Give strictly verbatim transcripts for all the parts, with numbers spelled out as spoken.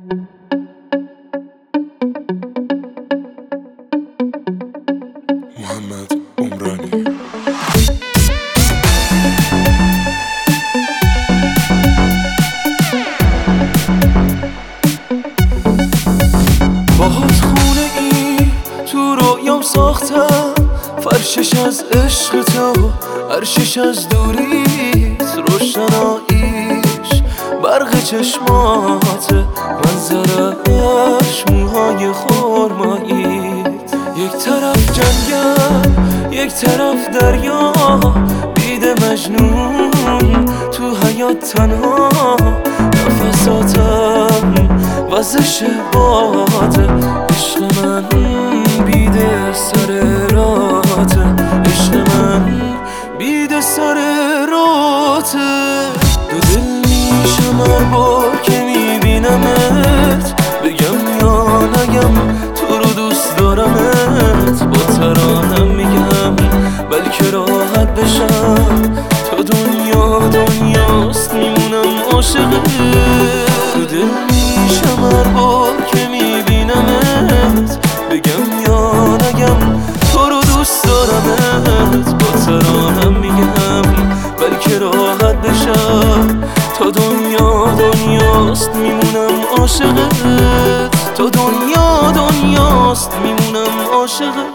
محمد عمرانی. باهات خونه ای تو رویام ساختم، فرشش از عشق تو، عرشش از دوریت، روشناییش برق چشمات، منظرش موهای خرماییت. یک طرف جنگل، یک طرف دریا، دیده مجنون تو حیات تنها، نفساتم وزش باده، عشق من بیده سر راته، عشق من بیده سر راته. دو دل میشم هر بار که میبینمت، بگم یا نگم تو رو دوست دارمت. با ترانم میگم بلکه راحت بشم، تا دنیا دنیاست میمونم عاشقت. دو دل میشم هر بار که میبینمت، بگم یا نگم تو رو دوست دارمت. با ترانم میگم بلکه راحت بشم، تا دنیا دنیاست میمونم عاشقت. تا دنیا دنیاست میمونم عاشقت.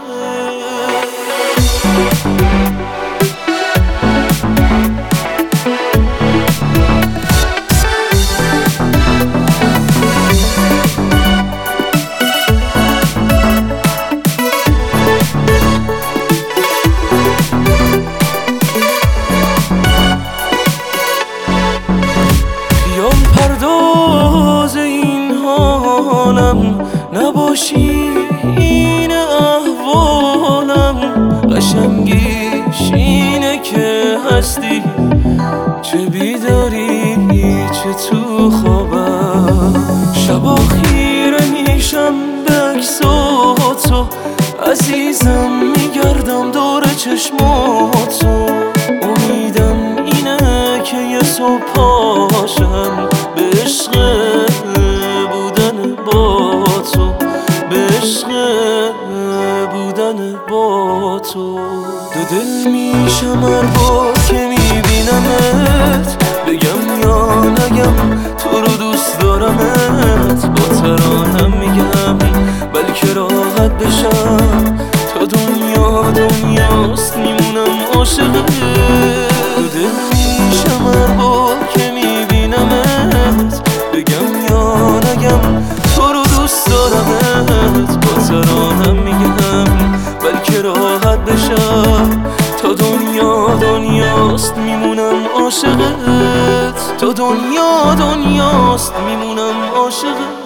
پرداز این حالم نباشی، این احوالم قشنگیش اینه که هستی، چه بیداری چه تو خوابم. شبا خیره میشم به عکساتو، عزیزم میگردم دور چشماتو. امیدم اینه که یه صبح پاشم به عشق بودن با تو، به عشق بودن با تو. دو دل میشم هر بار که میبینمت، بگم یا نگم تو رو دوست دارمت. با ترانم میگم بلکه راحت بشم، تا دنیا دنیاست میمونم عاشقت. دو دل میشم هر بار که میبینمت، بگم یا نگم تو رو دوست دارمت. با ترانم میگم بلکه راحت بشم، تا دنیا دنیاست میمونم عاشقت. تا دنیا دنیاست میمونم عاشقت.